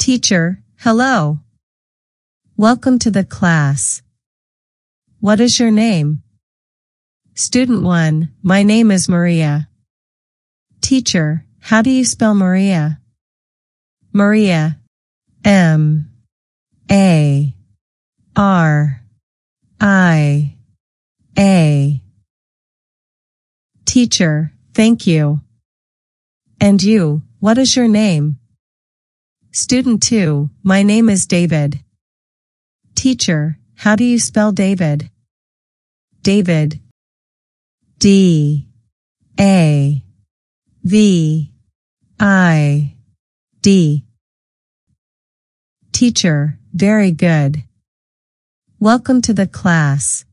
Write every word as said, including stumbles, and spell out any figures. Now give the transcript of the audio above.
Teacher, hello. Welcome to the class. What is your name? Student one, my name is Maria. Teacher, how do you spell Maria? Maria. M. A. R. I. A. Teacher, thank you. And you, what is your name? Student two, my name is David. Teacher, how do you spell David? David. D. A. V. I. D. Teacher, very good. Welcome to the class.